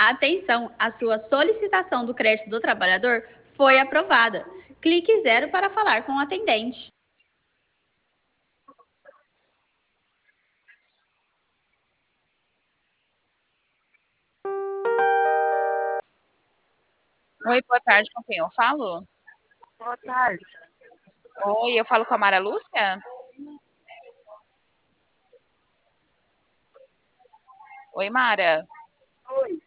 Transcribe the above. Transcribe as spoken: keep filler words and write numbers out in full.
Atenção, a sua solicitação do crédito do trabalhador foi aprovada. Clique zero para falar com o atendente. Oi, boa tarde, com quem eu falo? Boa tarde. Oi, eu falo com a Mara Lúcia? Oi, Mara. Oi.